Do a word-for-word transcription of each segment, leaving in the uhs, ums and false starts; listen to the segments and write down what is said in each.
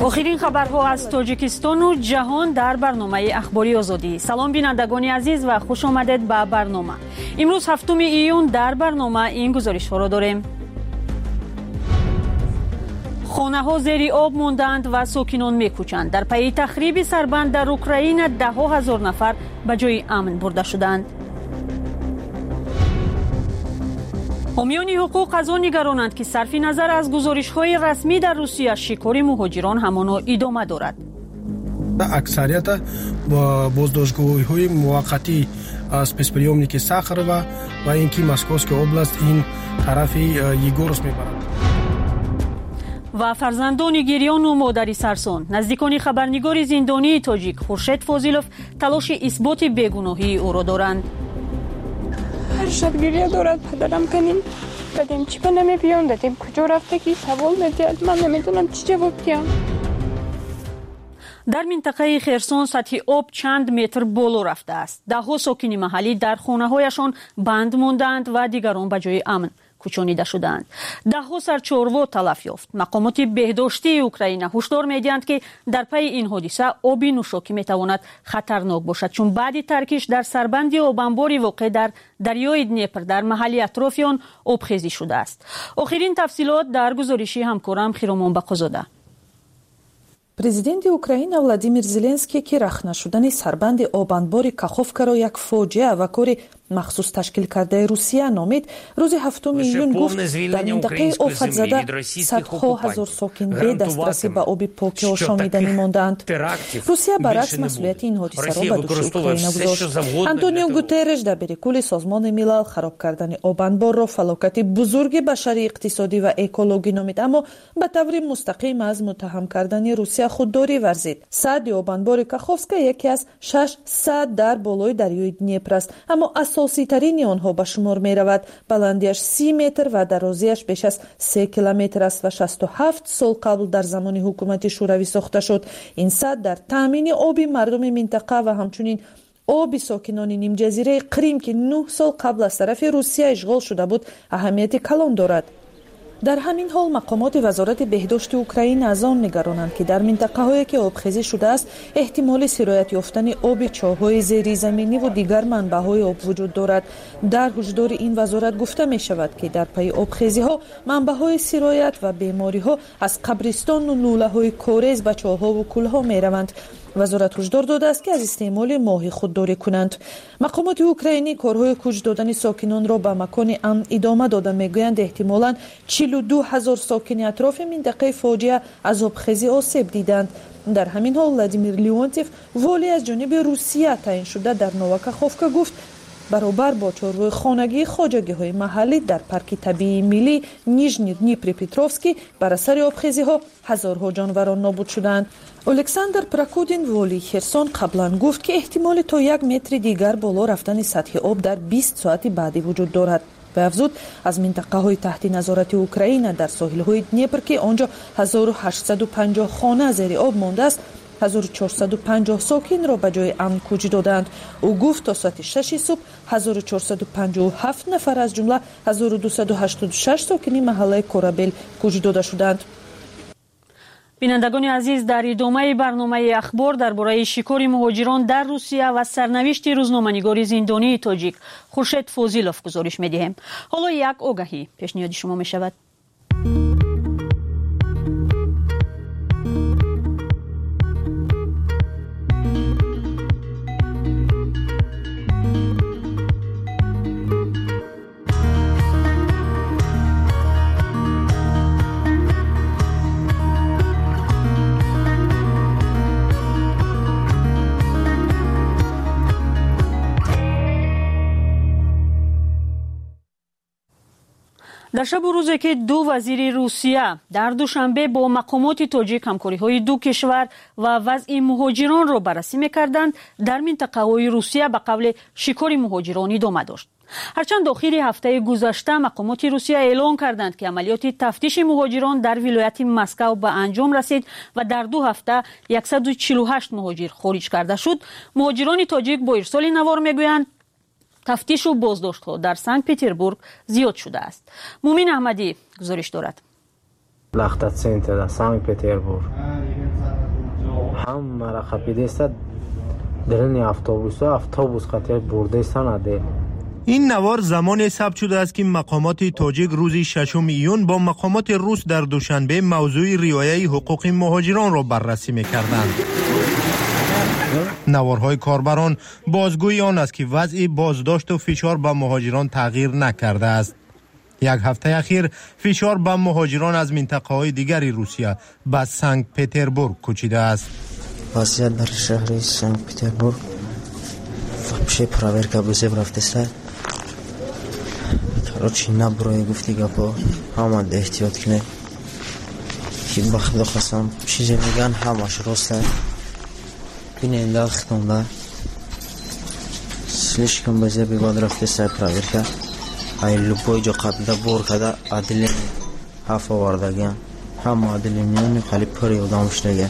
آخرین خبرها از تاجیکستان و جهان در برنامه اخباری آزادی. سلام بینندگان عزیز و خوش آمدید به برنامه. امروز هفتم ایون در برنامه این گزارش ها را داریم. خانه ها زیر آب ماندند و ساکنان میکوچند. در پی تخریب سربند در اوکراین ده ها هزار نفر به جای امن برده شدند. حامیان حقوق از آن نگرانند که صرف نظر از گزارش‌های رسمی در روسیه شکار مهاجران همانا ادامه دارد. اکثریت با بازداشتگاه‌های موقتی از پسپریومنیک ساخرова و اینکه مسکوسک اوبلاست این طرف یگورس میبرند. و فرزندان گریان و مادری سرسان. نزدیکان خبرنگار زندانی تاجیک خورشید فاضلوف تلاش اثبات بیگناهی او را دارند. هر شب گریه دارد پدرم کنین دادیم چی به نمی بیان دادیم کجا رفته که سوال میدید من نمیدونم چی جواب دیم. در منطقه خرسون سطح آب چند متر بالا رفته است. ده ها ساکن محلی در خانه هایشان بند ماندند و دیگران به جای امن کوچانیده شدند. ده ها سرچاروا تلف یافت. مقامات بهداشتی اوکراین هشدار میدهند که در پی این حادثه آب نوشاکی میتواند خطرناک باشد، چون بعد ترکش در سربند آبانباری واقع در دریای دنیپر در محل اطراف آن آبخیزی شده است. آخرین تفصیلات در گزارشی همکارم خیرامان بقازاده. президенти Украина Владимир Зеленский ки рахна шудани сарбанди обанбори Каховкаро як фоҷиа ва кори махсус ташкил кардаи Русия номид, рӯзи ҳафтум июн гуфт дар минтақаи офатзада садҳо ҳазор сокин бе дастрасӣ ба оби покӣ ошомида мемонданд. Русия баръакс масъулияти ин ҳодисаро ба дӯши Украина гузошт. Антонио Гутерреш дар берекули созмони милал хароб кардани обанборро фалокати бузурги башарӣ, иқтисодӣ ва экологӣ номид, аммо ба таври мустақим аз муттаҳам кардани Русия худдорӣ варзид. садди обанбори Каховска яке аз шаш сад дар болои дарёи Днепр аст, аммо асоситарини онҳо ба шумор меравад. баландиаш си метр ва дарозиаш беш аз се километр аст ва шасту ҳафт сол қабл дар замони ҳукумати шӯравӣ сохта шуд. ин сад дар таъмини оби мардуми минтақа ва ҳамчунин оби сокинони нимҷазираи Қрим ки нӯҳ сол қабл аз тарафи Русия ишғол шуда буд аҳамияти калон дорад. дар ҳамин ҳол мақомоти вазорати беҳдошти Украина аз он нигаронанд ки дар минтақаҳое ки обхезӣ шудааст эҳтимоли сироят ёфтани оби чоҳҳои зеризаминиву дигар манбаъҳои об вуҷуд дорад. дар ҳушдори ин вазорат гуфта мешавад ки дар пайи обхезиҳо манбаъҳои сироят ва бемориҳо аз қабристону лӯлаҳои корез ба чоҳҳову кӯлҳо мераванд. вазорат ҳушдор додааст ки аз истеъмоли моҳӣ худдорӣ кунанд. мақомоти украинӣ корҳои куч додани сокинонро ба макони амн идома дода мегӯянд эҳтимолан чилу ду ҳазор сокини атрофи минтақаи фоҷиа аз обхезӣ осеб диданд. дар ҳамин ҳол Владимир Леонтьев воли аз ҷониби Русия таъиншуда дар Новокаховка гуфт баробар бо чорвои хонагии хоҷагиҳои маҳаллӣ дар парки табиии миллӣ Нижний Днепропетровский бар асари обхезиҳо ҳазорҳо ҷонварон нобуд шуданд. Александр Прокудин воли Херсон қаблан гуфт ки эҳтимоли то як метри дигар боло рафтани сатҳи об дар бист соати баъдӣ вуҷуд дорад. вай афзуд аз минтақаҳои таҳти назорати Украина дар соҳилҳои Днепр ки онҷо ҳазору ҳаштсаду панҷоҳ хона зери об мондааст, ҳазору чорсаду панҷоҳ сокинро ба ҷои амн куч доданд. ӯ гуфт то соати шаши субҳ ҳазору чорсаду панҷоҳу ҳафт нафар аз ҷумла ҳазору дусаду ҳаштоду шаш сокини маҳаллаи Корабел куч дода шуданд. бинандагони азиз, дар идомаи барномаи ахбор дар бораи шикори муҳоҷирон дар Русия ва сарнавишти рӯзноманигори зиндонии тоҷик Хуршед Фозилов гузориш медиҳем. ҳоло як огаҳӣ пешниҳоди шумо мешавад. در شب و روزی که دو وزیر روسیه در دوشنبه با مقامات تاجیک همکاری‌های دو کشور و وضع مهاجران را بررسی می‌کردند، در منطقه‌های روسیه به قول شکار مهاجران ادامه داشت. هرچند آخر هفته گذشته مقامات روسیه اعلام کردند که عملیات تفتیش مهاجران در ولایت مسکو به انجام رسید و در دو هفته صد و چهل و هشت مهاجر خارج کرده شد، مهاجران تاجیک با ارسال نوار میگویند تفتیش و بازداشت‌ها در سنت پتربورگ زیاد شده است. مومین احمدی گزارش دارد. لخت центра سنت پتربورگ هم مرخبیده است درن اتوبوس اتوبوس خاطر برده سنده. این نوار زمان ثبت شده است که مقامات تاجیک روز ششم ایون با مقامات روس در دوشنبه موضوع رعایت حقوق مهاجران را بررسی می‌کردند. نوارهای کاربران بازگوی آن است که وضع بازداشت و فشار به مهاجران تغییر نکرده است. یک هفته اخیر فشار به مهاجران از منطقه‌های دیگری روسیه به سنت پترزبورگ کوچیده است. وضعیت در شهر سنت پترزبورگ вообще проверка вызов رفته короче наброй گفتی گپا همه احتیاط کنه که بخدا خواستم چیزی میگن همش راسته بینه این دل ختم слишком بزر بیواد رفته سر проверка ای لبای جا قبل دا بور کده عدلی حفا واردگیم همه عدلی میونی خالی پری و دامشتگه.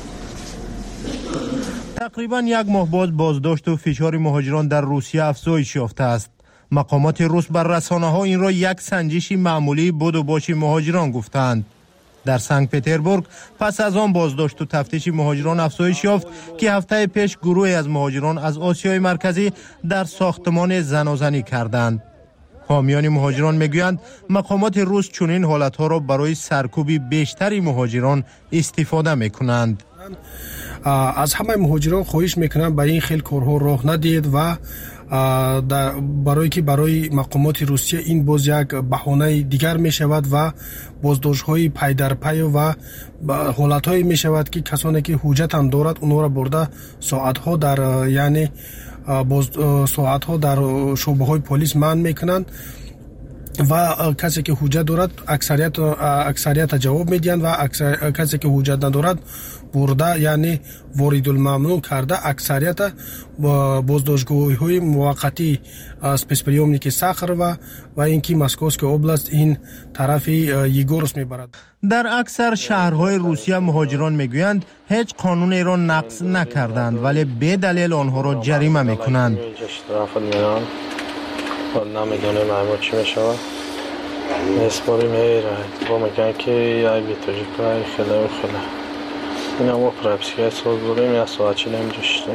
تقریبا یک ماه باز بازداشت و فشار مهاجران در روسیه افزایش یافته است. مقامات روس بر رسانه‌ها این را یک سنجش معمولی بود و باش مهاجران گفتند. در سنت پترزبورگ پس از آن بازداشت و تفتیش مهاجران افزایش یافت که هفته پیش گروهی از مهاجران از آسیای مرکزی در ساختمان زناشویی کردند. حامیان مهاجران میگویند مقامات روس چنین حالت‌ها را برای سرکوب بیشتری مهاجران استفاده می‌کنند. از همه مهاجران خواهش میکنم به این خیل کارها راه ندید و برای که برای مقامات روسیه این باز یک بهانه دیگر می شود و بازداشت های پی در پی و حالت های می شود که کسانی که حجت هم دارد اونها را برده ساعت ها در یعنی ساعت ها در شعبه های پلیس منع میکنند و کسی که حجت دارد اکثریت اکثریت جواب میدن و کسی که حجت ندارد برده یعنی وارد الممنوع کرده اکثریت بازداشتگاهی های موقتی спецприемники ساخر و و اینکه مسکوسک اوبلاست این طرف یگورس میبرد. در اکثر شهرهای روسیه مهاجران میگویند هیچ قانونی را نقض نکردند ولی به دلیل آنها را جریمه میکنند. نمیدونه معمول چی میشه نسپاری میره با میگن که یای بیتوجی کنه خیلی و خیلی این هم پرپسیه سوز بودیم یا سواچی نمیجشتیم.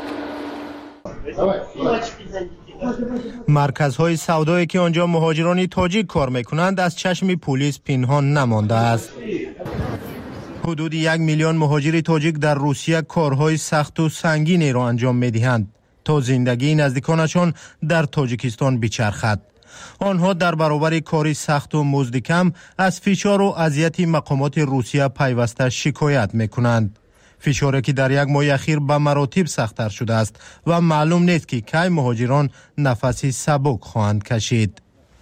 مرکزهای سودایی که آنجا مهاجرانی تاجیک کار میکنند از چشم پلیس پنهان نمانده است. حدود یک میلیون مهاجر تاجیک در روسیه کارهای سخت و سنگینی را انجام میدهند تا زندگی نزدیکانشان در تاجیکستان بچرخد. آنها در برابر کاری سخت و مزد کم از فشار و اذیت مقامات روسیه پیوسته شکایت میکنند. فشاری که در یک ماه اخیر به مراتب سخت‌تر شده است و معلوم نیست که کی مهاجران نفسی سبک خواهند کشید.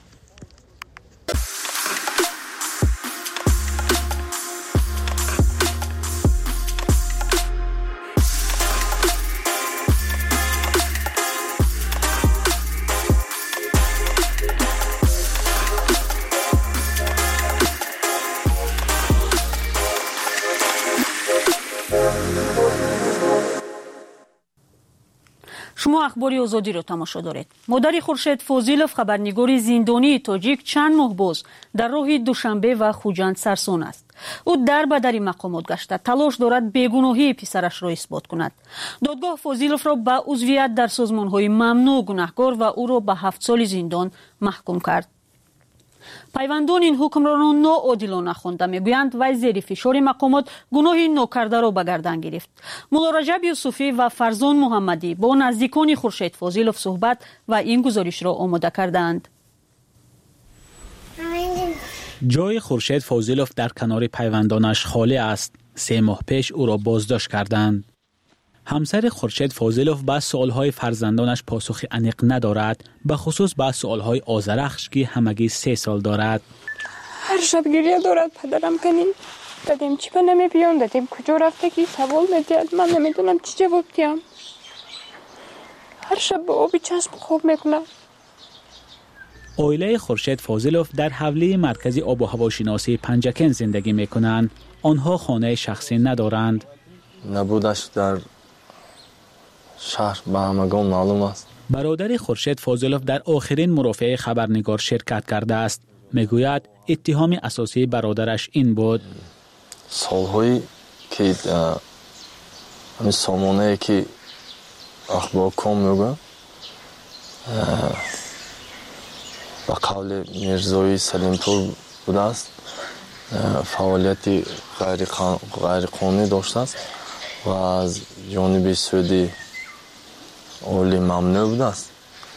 شما اخباری آزادی رو تماشا دارید. مادر خورشید فوزیلوف خبرنگار زندانی تاجیک چند ماه باز در راه دوشنبه و خوجند سرسون است. او در به در مقامات گشته تلاش دارد بیگناهی پسرش را اثبات کند. دادگاه فوزیلوف را به عضویت در سازمان‌های ممنوع گناهکار و او را به هفت سال زندان محکوم کرد. پیوندان این حکم را ناعادلانه خوانده میگویند وی زیر فشار مقامات گناه ناکرده را به گردن گرفت. ملا رجب یوسفی و فرزان محمدی با نزدیکان خورشید فوزیلوف صحبت و این گزارش را آماده کردند. جای خورشید فوزیلوف در کنار پیوندانش خالی است. سه ماه پیش او را بازداشت کردند. همسر خورشید فوزیلوف به سوالهای فرزندانش پاسخی عمیق ندارد، به خصوص به سوالهای آذرخش که همگی سه سال دارد. هر شب گریه دارد پدرم کنین دادیم چی به نمی بیان دادیم کجا رفته که سوال میدید من نمیدونم چی جواب دیم. هر شب به آبی چشم خوب میکنم. عائله خورشید فوزیلوف در حوله مرکزی آب و هواشناسی پنجکن زندگی میکنند. آنها خانه شخصی ندارند. نبودش در شهر به همگان معلوم است. برادر خورشید فوزیلوف در آخرین مرافعه خبرنگار شرکت کرده است. میگوید اتهام اساسی برادرش این بود. سالهایی که همین سامانه که اخبار کام میگه با قول میرزای سلیمپور بوده است، فعالیت غیر قانونی داشته است و از جانب سعودی اولی ممنوع بوده است.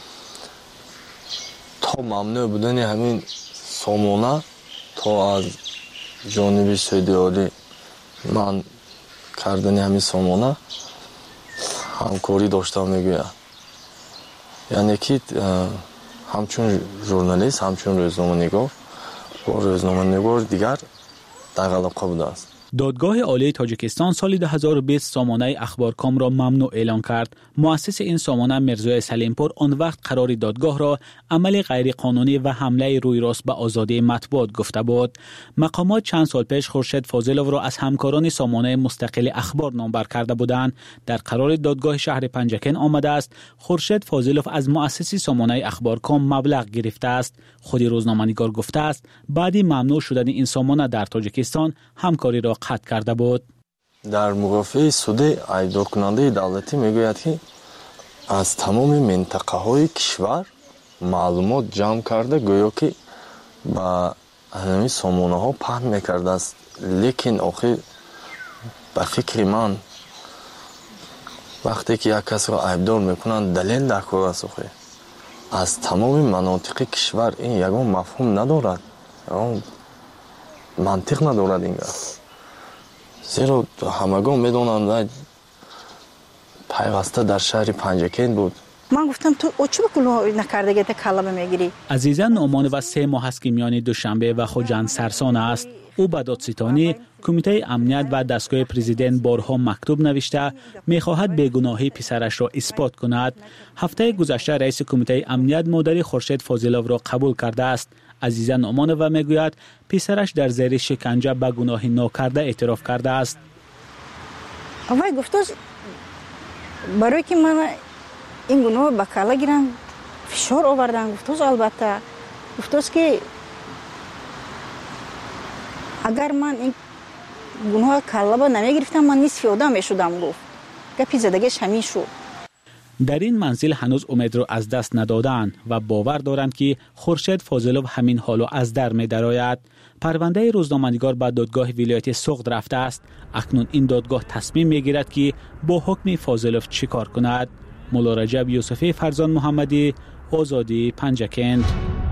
تا ممنوع بودن همین سامانه تا از جانب سعودی اولی من کردن همین سامانه همکاری داشته میگوید. یعنی که همچون ژورنالیست، همچون روزنامه‌نگار با روزنامه‌نگار دیگر در علاقه بوده است. دادگاه عالی تاجیکستان سال دو هزار و بیست سامانه اخبارکام را ممنوع اعلان کرد. مؤسس این سامانه میرزای سلیمپور آن وقت قرار دادگاه را عمل غیرقانونی و حمله روی راست به آزادی مطبوعات گفته بود. مقامات چند سال پیش خورشید فاضلوف را از همکاران سامانه مستقل اخبار نامبر کرده بودند. در قرار دادگاه شهر پنجکن آمده است خورشید فاضلوف از مؤسس سامانه اخبارکام مبلغ گرفته است. خود روزنامه‌نگار گفته است بعد ممنوع شدن این سامانه در تاجیکستان همکاری را قطع کرده بود. در مقافعه سود ایدار کننده دولتی میگوید که از تمام منطقه های کشور معلومات جمع کرده گویا که با همین سامانه ها پهن میکرده است. لیکن آخر به فکر من وقتی که یک کس را ایبدار میکنن دلیل در کار است. آخر از تمام مناطق کشور این یگان مفهوم ندارد، یگان منطق ندارد. این زیرا همگان میدونند پیوسته در شهر پنجکین بود. من گفتم تو او چی بکنو نکرده گیت کلمه میگیری؟ عزیزان نعمان و سه ماه است که میان دوشنبه و خوجند سرسان است. او به دادستانی کمیته امنیت و دستگاه پرزیدنت بارها مکتوب نوشته میخواهد بیگناهی پسرش را اثبات کند. هفته گذشته رئیس کمیته امنیت مادر خورشید فاضلوف را قبول کرده است. عزیزا نعمان و میگوید پسرش در زیر شکنجه به گناه ناکرده اعتراف کرده است. اوای گفتوز برای که من این گناه به کلا گیرم فشار آوردن. گفتوز البته گفتوز که اگر من این گناه کلا با نمیگرفتم من نصف آدم میشدم. گفت گپی زدگیش همین شد. در این منزل هنوز امید را از دست ندادند و باور دارند که خورشید فاضلوف همین حالو از در می درآید. پرونده روزنامه‌نگار به دادگاه ولایت سوخت رفته است. اکنون این دادگاه تصمیم میگیرد که با حکم فاضلوف چی کار کند. مولا رجب یوسفی، فرزان محمدی، آزادی، پنجکند.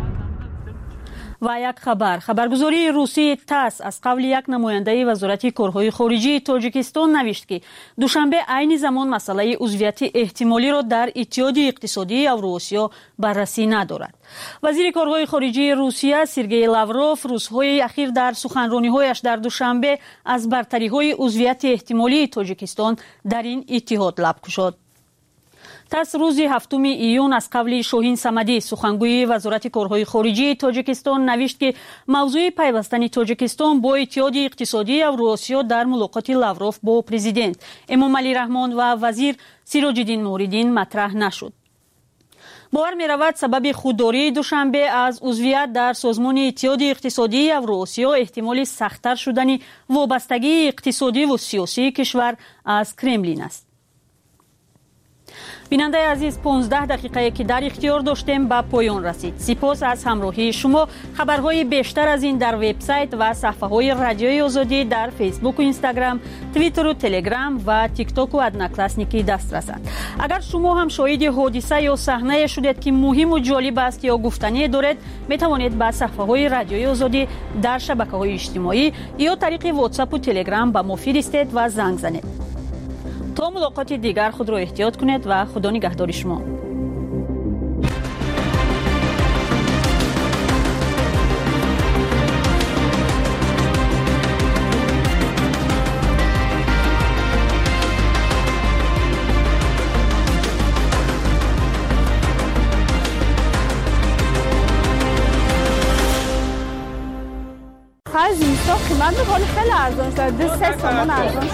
و یک خبر خبرگزاری روسی تاس از قول یک نماینده وزارت کارهای خارجی تاجیکستان نوشت که دوشنبه عین زمان مسئله عضویت احتمالی را در اتحاد اقتصادی اوراسیا بررسی ندارد. وزیر کارهای خارجی روسیه سرگئی لاوروف روزهای اخیر در سخنرانی‌هایش در دوشنبه از برتری‌های عضویت احتمالی تاجیکستان در این اتحاد لب گشود. تاس روز هفتم ایون از قول شاهین صمدی سخنگوی وزارت کارهای خارجی تاجیکستان نوشت که موضوع پیوستن تاجیکستان با اتحاد اقتصادی اوراسیا در ملاقات لاوروف با پرزیدنت امامعلی رحمان و وزیر سیراج الدین نوری‌دین مطرح نشد. باور می رود سبب خودداری دوشنبه از عضویت در سازمان اتحاد اقتصادی اوراسیا احتمال سخت‌تر شدن وابستگی اقتصادی و سیاسی کشور از کرملین است. بیننده عزیز، پانزده دقیقه که در اختیار داشتیم به پایان رسید. سپاس از همراهی شما. خبرهای بیشتر از این در وبسایت و صفحه‌های رادیوی آزادی در فیسبوک و اینستاگرام، توییتر و تلگرام و تیک تاک و ادناکلاسنیکی دسترس است. اگر شما هم شاهد حادثه یا صحنه شدید که مهم و جالب است یا گفتنی دارید، می توانید به صفحه‌های رادیوی آزادی در شبکه‌های اجتماعی یا طریق واتساپ و تلگرام به ما فرستید و زنگ زنید. تا ملاقات دیگر خود را احتیاط کنید و خدا نگهدار شما. از اینستا قیمت میکنه خیلی ارزان شد. دو سه تومن ارزان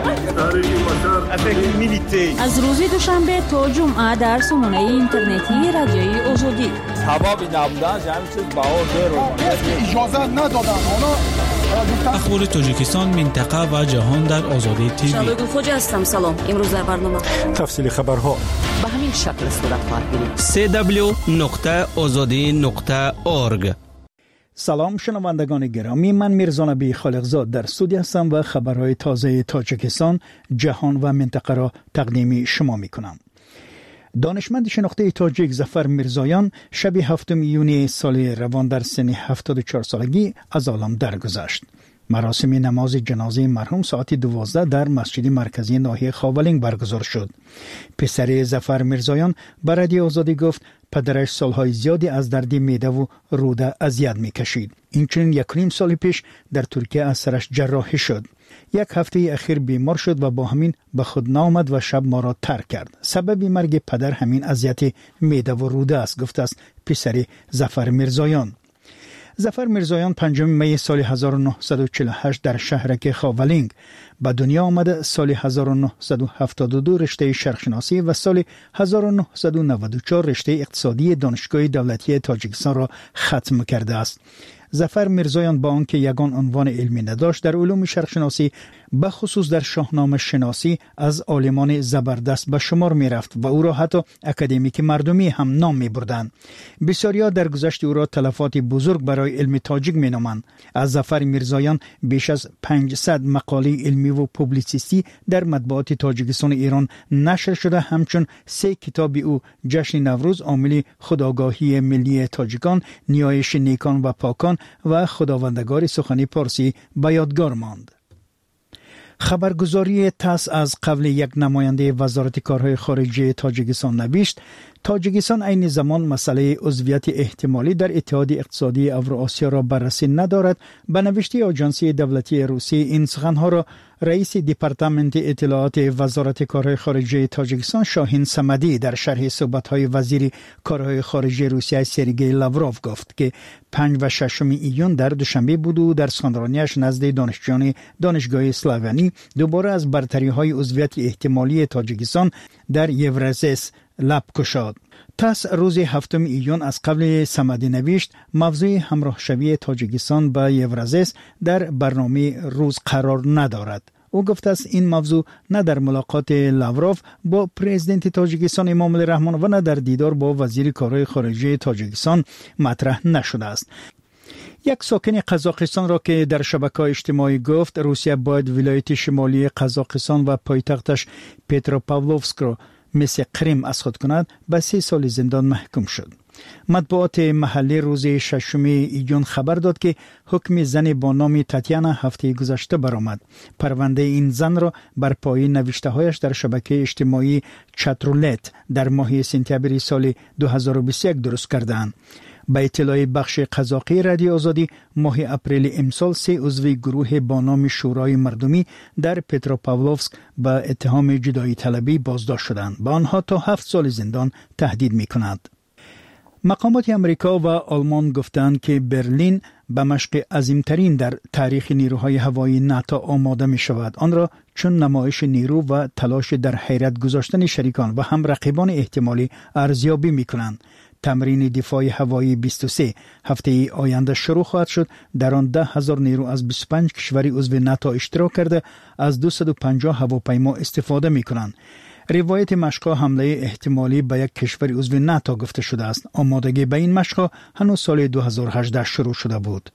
شد. از روز دوشنبه تا جمعه در سامانه اینترنتی رادیوی آزادی. سبب نبودن همین چیز باور داره. اجازه ندادن. اونا اخبار تاجیکستان، منطقه و جهان در آزادی تیوی. شادو خوجا هستم. سلام. امروز در برنامه تفصیل خبرها به همین شکل صورت خواهد گرفت. سی دبلیو نقطه آزادی نقطه اورگ. سلام شنوندگان گرامی، من میرزا نبی خالقزاد در استودیو هستم و خبرهای تازه تاجیکستان، جهان و منطقه را تقدیم شما میکنم. دانشمند شناخته تاجیک ظفر میرزایان شب هفتم یونی سال روان در سن هفتاد و چهار سالگی از عالم درگذشت. مراسم نماز جنازه مرحوم ساعت دوازده در مسجد مرکزی ناحیه خاولینگ برگزار شد. پسر ظفر میرزایان به رادیو آزادی گفت پدرش سالهای زیادی از درد معده و روده اذیت میکشید. این چنین یک نیم سال پیش در ترکیه از سرش جراحی شد. یک هفته اخیر بیمار شد و با همین به خود نآمد و شب ما را ترک کرد. سبب مرگ پدر همین اذیت معده و روده است، گفته است پسر ظفر میرزایان. ظفر میرزایان پنجم می سال هزار و نهصد و چهل و هشت در شهرک خاولینگ به دنیا آمد. سال هزار و نهصد و هفتاد و دو رشته شرقشناسی و سال هزار و نهصد و نود و چهار رشته اقتصادی دانشگاه دولتی تاجیکستان را ختم کرده است. ظفر میرزایان با آنکه یگان عنوان علمی نداشت، در علوم شرقشناسی به خصوص در شاهنامه شناسی از عالمان زبردست به شمار می رفت و او را حتی اکادمیک مردمی هم نام می بردند. بسیاریا در گذشت او را تلفات بزرگ برای علم تاجیک می نامند. از ظفر میرزایان بیش از پانصد مقاله علمی و پوبلیسیستی در مطبوعات تاجیکستان ایران نشر شده. همچون سه کتاب او جشن نوروز، عامل خودآگاهی ملی تاجیکان، نیایش نیکان و پاکان و خداوندگار سخنی پارسی به یادگار ماند. خبرگزاری تاس از قبل یک نماینده وزارت کارهای خارجه تاجیکستان نوشت تاجیکستان عین زمان مسئله عضویت احتمالی در اتحاد اقتصادی اوراسیا را بررسی ندارد. به نوشته آژانسی دولتی روسیه این سخنها را رئیس دپارتمنت اطلاعات وزارت کارهای خارجه تاجیکستان شاهین صمدی در شرح صحبت‌های وزیر کارهای خارجه روسیه سرگئی لاوروف گفت که پنج و ششم ایون در دوشنبه بود و در سخنرانیش نزد دانشجویان دانشگاه اسلاویانی دوباره از برتری‌های عضویت احتمالی تاجیکستان در یورازس لب گشاد. تاس روز هفتم ایون از قبل صمدی نوشت موضوع همراه شوی تاجیکستان با یورازس در برنامه روز قرار ندارد. او گفته است این موضوع نه در ملاقات لاوروف با پرزیدنت تاجیکستان امام الرحمن و نه در دیدار با وزیر کارهای خارجه تاجیکستان مطرح نشده است. یک ساکن قزاقستان را که در شبکه‌های اجتماعی گفت روسیه باید ولایت شمالی قزاقستان و پایتختش پتروپاولوفسک را مثل قرم از خود کند، به سه سال زندان محکوم شد. مطبوعات محلی روز ششم ایون خبر داد که حکم زن با نام تاتیانا هفته گذشته برآمد. پرونده این زن را بر پایه نوشته‌هایش در شبکه اجتماعی چترولت در ماه سپتامبر سال دو هزار و بیست و یک درست کردند. به اطلاع بخش قزاقی رادیو آزادی، ماه اپریل امسال سه عضو گروه با نام شورای مردمی در پتروپاولوفسک به اتهام جدایی طلبی بازداشت شدند. به آنها تا هفت سال زندان تهدید می‌کند. مقامات امریکا و آلمان گفتند که برلین به مشق عظیمترین در تاریخ نیروهای هوایی ناتو آماده می شود. آن را چون نمایش نیرو و تلاش در حیرت گذاشتن شریکان و هم رقیبان احتمالی ارزیابی می کنند. تمرین دفاع هوایی بیست و سه هفته آینده شروع خواهد شد. در آن ده هزار نیرو از بیست و پنج کشور عضو ناتو اشتراک کرده از دویست و پنجاه هواپیما استفاده می کنند. روایت مشق‌ها حمله احتمالی به یک کشور عضو ناتو گفته شده است. آمادگی به این مشق‌ها هنوز سال دو هزار و هجده شروع شده بود.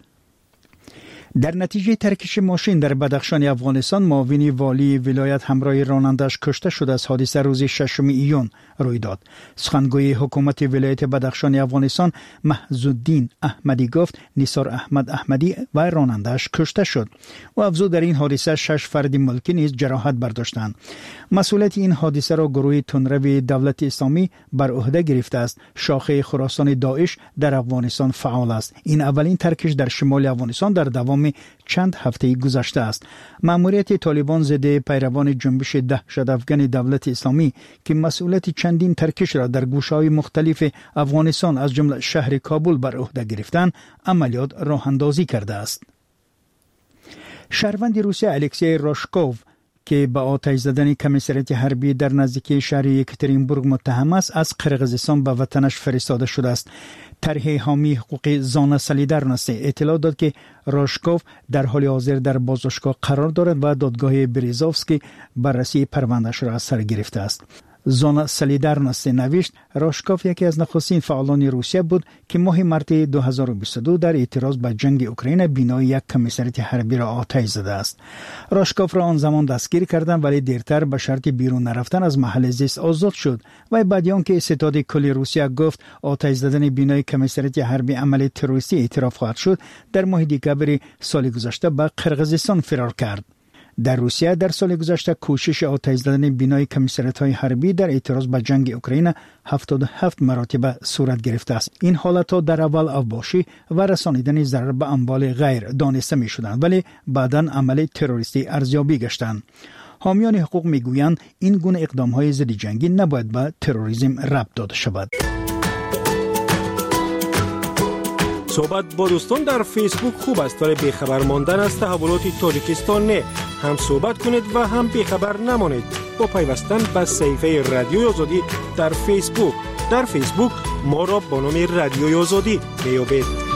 در نتیجه ترکش ماشین در بدخشان افغانستان، معاون والی ولایت همراه رانندش کشته شده از حادثه روز ششم ایون روی داد. سخنگوی حکومت ولایت بدخشان افغانستان محزودین احمدی گفت نیسار احمد احمدی و رانندش کشته شد و افزود در این حادثه شش فرد ملکی نیز جراحت برداشتند. مسئولیت این حادثه را گروه تندرو دولت اسلامی بر عهده گرفته است. شاخه خراسان داعش در افغانستان فعال است. این اولین ترکش در شمال افغانستان در دوام چند هفته گذشته است. مأموریت طالبان ضد پیروان جنبش دهشت افغان دولت اسلامی که مسئولیت چندین ترکش را در گوشه‌های مختلف افغانستان از جمله شهر کابل بر عهده گرفتند، عملیات راه اندازی کرده است. شهروند روسیه الکسی راشکوف که به آتش زدن کمیسریت حربی در نزدیکی شهر یکاترینبورگ متهم است از قرقیزستان به وطنش فرستاده شده است. طرح حامی حقوق زانا سلیدرنس اطلاع داد که راشکوف در حال حاضر در بازداشتگاه قرار دارد و دادگاه بریزوفسکی بررسی پروندهش را از سر گرفته است. زانا سلیدرنس نوشت راشکوف یکی از نخستین فعالان روسیه بود که ماه مارس دو هزار و بیست و دو در اعتراض به جنگ اوکراین بنای یک کمیسریت حربی را آتش زده است. راشکوف را آن زمان دستگیر کردند ولی دیرتر به شرط بیرون نرفتن از محل زیست آزاد شد و بعد از آنکه ستاد کل روسیه گفت آتش زدن بنای کمیسریت حربی عمل تروریستی اعتراف خواهد شد، در ماه دکامبر سال گذشته به قرقیزستان فرار کرد. در روسیه در سال گذشته کوشش آتش زدن بنای کمیسریت‌های حربی در اعتراض به جنگ اوکراین هفتاد و هفت مرتبه صورت گرفته است. این حالت‌ها در اول اوباشی و رسانیدن ضرر به اموال غیر دانسته می‌شدند ولی بعداً عمل تروریستی ارزیابی گشتند. حامیان حقوق می‌گویند این گونه اقدام‌های ضد جنگی نباید به تروریسم ربط داده شود. صحبت با دوستان در فیسبوک خوب است ولی بیخبر ماندن از تحولات تاجیکستان نه. هم صحبت کنید و هم بیخبر نمانید با پیوستن به صفحه رادیوی آزادی در فیسبوک. در فیسبوک ما را با نام رادیوی آزادی میابید.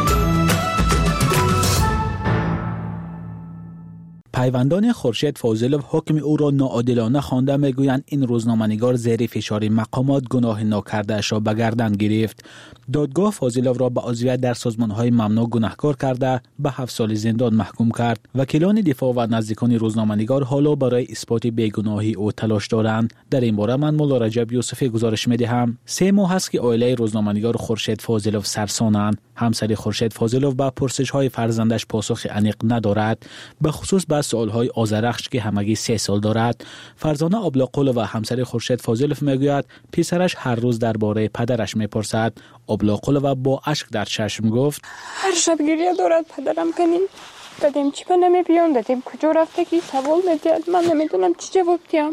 پیوندان خورشید فاضلوف حکم او را ناعادلانه خوانده میگویند این روزنامه‌نگار زیر فشار مقامات گناه ناکرده‌اش را به گردن گرفت. دادگاه فاضلوف را به عضویت در سازمان‌های ممنوع گناهکار کرده به هفت سال زندان محکوم کرد. وکیلان دفاع و نزدیکان روزنامه‌نگار حالا برای اثبات بیگناهی او تلاش دارند. در این باره من مولا رجب یوسفی گزارش می‌دهم. سه ماه است که عائله روزنامه‌نگار خورشید فاضلوف سرسانند. همسر خورشید فاضلوف به پرسش‌های فرزندش پاسخ عمیق ندارد، به خصوص به سوال‌های آذرخش که همگی سه سال دارد. فرزانه آبلاقلو و همسر خورشید فاضلوف میگوید پسرش هر روز درباره پدرش میپرسد. آبلاقلو با اشک در چشم گفت هر شب گریه دارد پدرم کنین. دادیم چی به نمیبیان، دادیم کجا رفته که سوال میدید، من نمیدونم چی جواب دیم.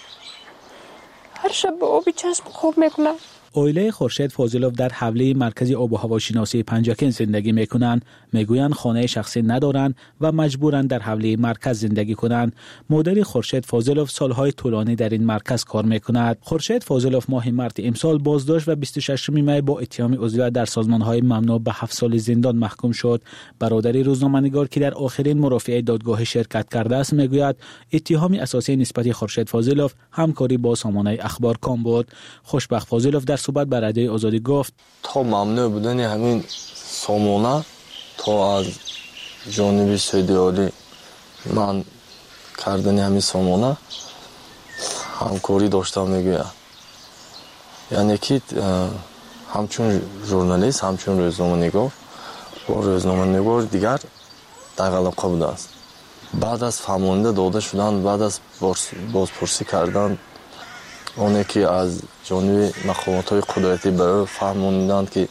هر شب با آبی چشم خوب میکنم. عائله خورشید فاضلوف در حوله مرکز آب و هواشناسی پنجاکن زندگی میکنند. میگویند خانه شخصی ندارند و مجبورند در حوله مرکز زندگی کنند. مادر خورشید فاضلوف سالهای طولانی در این مرکز کار میکند. خورشید فاضلوف ماه مارس امسال بازداشت و بیست و ششم می با اتهام عضویت در سازمانهای ممنوع به هفت سال زندان محکوم شد. برادر روزنامه‌نگار که در آخرین مرافعه دادگاه شرکت کرده است میگوید اتهام اساسی نسبت خورشید فاضلوف همکاری با سامانه اخبارکام بود. خوشبخت فاضلوف در صحبت با رادیوی آزادی گفت تا ممنوع بودن همین سامانه تا از جانب سیدیالی من کردن همین سامانه همکاری داشتم میگوید. یعنی که همچون ژورنالیست همچون روزنامه‌نگار با روزنامه‌نگار دیگر در علاقه بوده است. بعد از فهمانده داده شدن، بعد از بازپرسی کردن اونه که از جانب مقامات قدرتی برای فهموندند که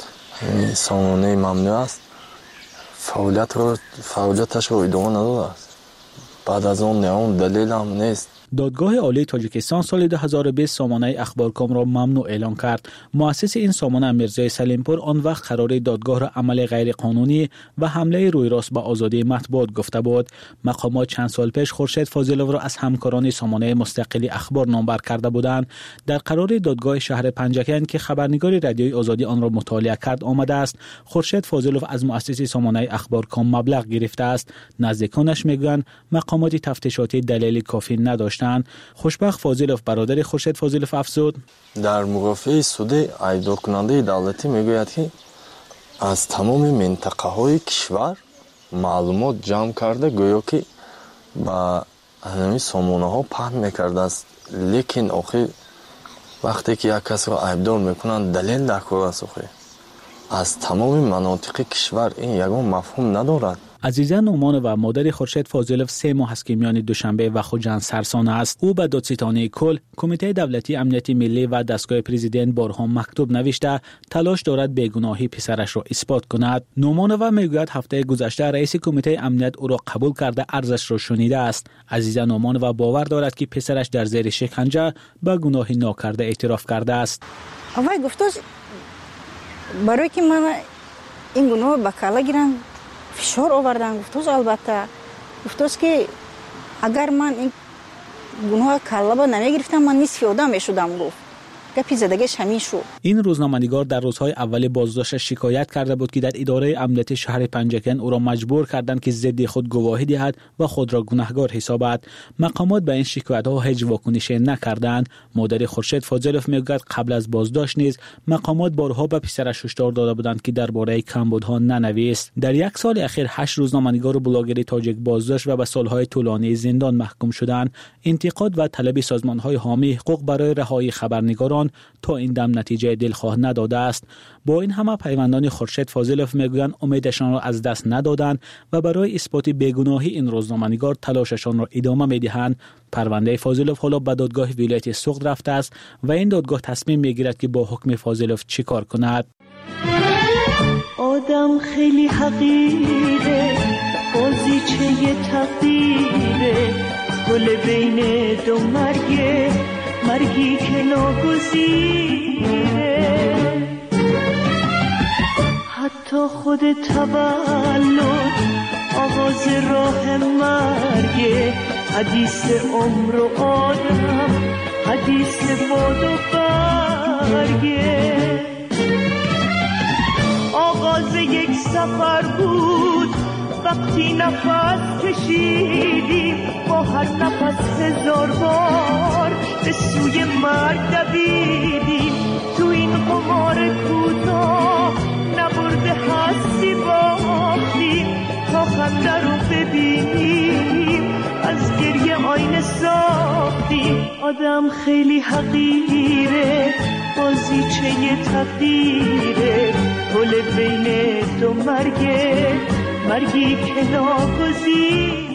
سامانه ممنوع است، فعالیت رو فعالیتش رو ادامه نداده است. بعد از اون نه اون دلیل هم نیست. دادگاه عالی تاجیکستان سال دو هزار و بیست سامانه اخبارکام را ممنوع اعلام کرد. مؤسس این سامانه میرزای سلیمپور آن وقت قرار دادگاه را عمل غیر قانونی و حمله روی راست به آزادی مطبوعات گفته بود. مقامات چند سال پیش خورشید فاضلوف را از همکاران سامانه مستقل اخبار نامبر کرده بودند. در قرار دادگاه شهر پنجاکن که خبرنگار رادیوی آزادی آن را مطالعه کرد آمده است خورشید فاضلوف از مؤسس سامانه اخبارکام مبلغ گرفته است. نزدیکانش میگویند مقامات تفتیشاتی دلیل کافی نداشت. خوشبخت فاضلوف برادر خورشید فاضلوف افزود در مقافعه سودی ایجاد کننده دولتی میگوید که از تمام منطقه های کشور معلومات جمع کرده گویا که با همین سامانه ها پهن میکرده است، لیکن آخر وقتی که یک کس را عیبدار میکنند دلیل در کار است. از تمام مناطق کشور این یگان مفهوم ندارد. عزیزه نومان و مادر خورشید فاضلوف سه ماه است که میان دوشنبه و خوجند سرسانه است. او به دادستانی کل، کمیته دولتی امنیت ملی و دستگاه پرزیدنت بارها مکتوب نوشته تلاش دارد بیگناهی پسرش را اثبات کند. نومان و میگوید هفته گذشته رئیس کمیته امنیت او را قبول کرده عرضش را شنیده است. عزیزه نومان و باور دارد که پسرش در زیر شکنجه به گناه ناکرده اعتراف کرده است. آقای گفتاز برای که من این گناه به کالا گیرم فشار آوردن. گفتاز البته گفتاز که اگر من این گناه کلابا نمیگرفتم من نصف آدم میشدم. گفت گپی زدگش همین شد. این روزنامه‌نگار در روزهای اول بازداشت شکایت کرده بود که در اداره امنیت شهر پنجکن او را مجبور کردند که ضد خود گواهی دهد و خود را گناهکار حسابد. مقامات به این شکایت‌ها هیچ واکنشی نکردند. مادر خورشید فاضلوف میگوید قبل از بازداشت نیز مقامات بارها به پسرش هشدار داده بودند که درباره کمبودها ننویست. در یک سال اخیر هشت روزنامه‌نگار و بلاگر تاجیک بازداشت و به سالهای طولانی زندان محکوم شدند. انتقاد و طلب سازمان‌های حامی حقوق برای رهایی خبرنگاران تا این دم نتیجه دلخواه نداده است. با این همه پیوندان خورشید فاضلوف میگویند امیدشان را از دست ندادند و برای اثبات بیگناهی این روزنامه‌نگار تلاششان را ادامه میدهند. پرونده فاضلوف حالا به دادگاه ولایت سوخت رفته است و این دادگاه تصمیم میگیرد که با حکم فاضلوف چیکار کند. آدم خیلی حقیره، بازیچه تقدیره، گل بین دو مرگه، مرگی که ناگزیره. حتی خود تولد آغاز راه مرگه، حدیث عمر و آدم، حدیث باد و برگه. آغاز یک سفر بود وقتی نفس کشیدیم، با هر نفس هزار بار به سوی مرگ دویدیم. تو این قمار کوتاه نبرده هستی باختیم، تا خنده رو ببینیم از گریه آینه ساختیم. آدم خیلی حقیره، بازیچه تقدیره، گل بین دو مرگه، مرگی که ناگزیره.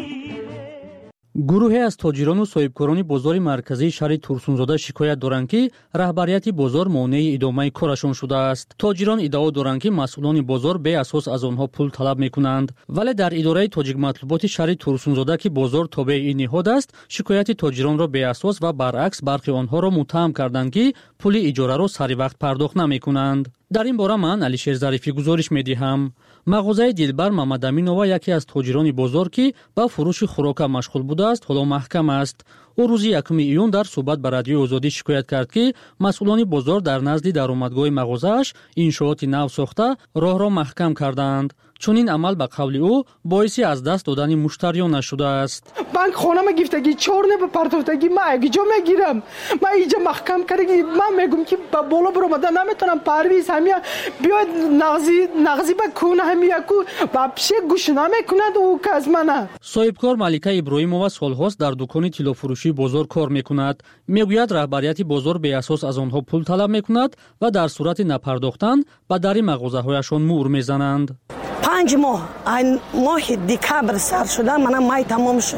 گروهی از تاجران و صاحبکاران بازار مرکزی شهر ترسونزاده شکایت دارند که رهبریت بازار مانع ادامه کارشان شده است. تاجران ادعا دارند که مسئولان بازار به اساس از آنها پول طلب میکنند، ولی در اداره تاجیک مطلوبات شهر ترسونزاده که بازار تابع این نهاد است، شکایت تاجران را به اساس و برعکس برخی آنها را متهم کردند که پول اجاره را سر وقت پرداخت نمیکنند. در این باره من علیشیر ظریفی گزارش میدهم. مغازه دلبر محمد امینова یکی از تاجران بازار که با فروش خوراک مشغول بوده است حالا محکم است. او روز یکم ایون در صحبت با رادیو آزادی شکایت کرد که مسئولان بازار در نزد درآمدگاه مغازه‌اش انشاءات نو ساخته راه را محکم کردند. چون این عمل به قول او باعثی از دست دادن مشتریان شده است. بانک خونم گفتگی چهار نه به پرداختگی ما اگه میگیرم، ما اینجا محکم کردگی من میگم که با بالا برآمده نمیتونم پرویز همیا بیاد نغزی نغزی به کونه همیا کو بابشه گوش نمیکند او که از منه. صاحبکار ملکه ابراهیمова سالهاست در دکان طلا فروشی بازار کار میکند. میگوید رهبریت بازار به اساس از آنها پول طلب میکند و در صورت نپرداختن به در مغازه‌هایشان مهر میزنند. پنج ماه این ماه دکبر سر شده منم مای تمام شد.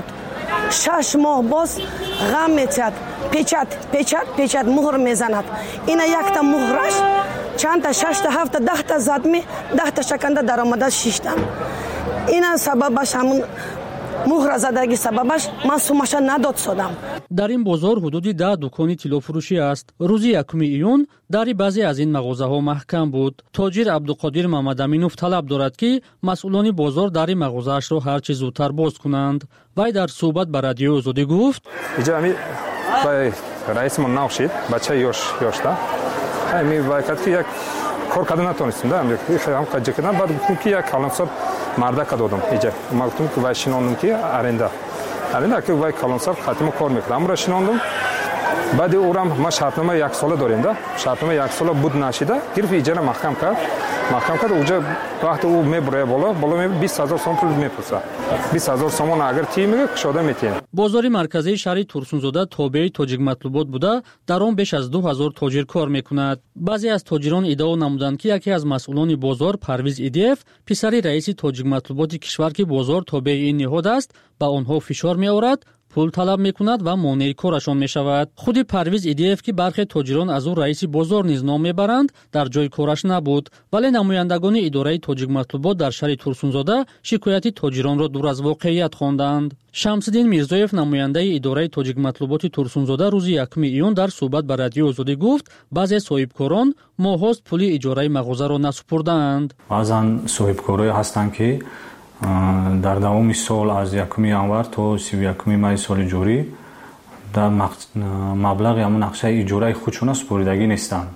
شش ماه باز غم میتد، پیچت پیچت پیچت مهر میزند. اینا یک تا مهرش چند تا شش تا هفت تا ده تا زد می ده تا شکنده در آمده شش تا. اینا سببش همون مهر زدگی سببش من سومش نداد شدم. در این بازار حدود ده دکان طلا فروشی است. روز یکم ایون در بعضی از این مغازه ها محکم بود. تاجر عبدالقادر محمد امینوف طلب دارد که مسئولان بازار در مغازه اش را هر چه زودتر باز کنند. وی در صحبت با رادیو آزادی گفت: اینجا می با رئیس من نوشید بچه یوش یوشتا می باید که یک کار کردن نتونستم دارم یک خیلی هم کجا کردم بعد گفتم که یک کلانسات مرده کدادم اینجا ما گفتم که وای شنوندم که آرنده آرنده که وای کلانسات خاتم کار میکردم را شنوندم. بعد اورم ما شرطنامه یک ساله داریم ده شرطنامه یک ساله بود نشیده گرفت اجاره محکم کرد محکم کرد اونجا وقت او میبره بالا بالا می بیست هزار سوم پول میپرسه بیست هزار سوم اگر تی میگه کشاده میتین. بازار مرکزی شهر ترسونزاده تابع تاجیک مطلوبات بوده در آن بیش از دو هزار تاجر کار میکند. بعضی از تاجران ادعا نمودند که یکی از مسئولان بازار پرویز ایدیف پسر رئیس تاجیک مطلوبات کشور که بازار تابع این نهاد است با آنها فشار میآورد، پول طلب میکند و مانع کارشان میشود. خود پرویز ایدیف که برخی تاجران از او رئیس بازار نیز نام میبرند در جای کارش نبود، ولی نمایندگان اداره تاجیک مطلوبات در شهر ترسونزاده شکایت تاجران را دور از واقعیت خواندند. شمس‌الدین میرزایف نماینده اداره تاجیک مطلوبات ترسونزاده روز یکم ایون در صحبت با رادیو آزادی گفت بعضی صاحبکاران ماهاست پول اجاره مغازه را نسپردند. بعضن صاحبکارای هستند که дар давоми сол аз якуми январ то сию якуми майи соли ҷорӣ дар маблағи ҳамун нақшаи иҷораи худшона супоридагӣ нестанд.